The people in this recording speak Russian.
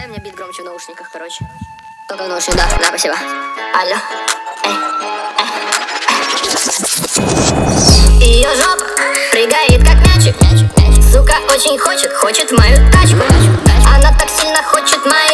Дай мне бит громче в наушниках, короче. Только в наушниках, да, спасибо. Алло. Ее жопа прыгает как мячик. Сука очень хочет мою тачку. Она так сильно хочет мою